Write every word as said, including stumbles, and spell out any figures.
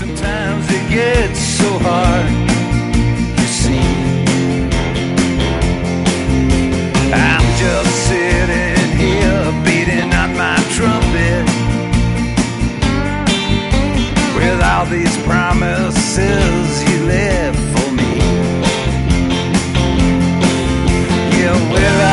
sometimes it gets so hard, you see. I'm just sitting here beating on my trumpet with all these promises you left for me. Yeah, well,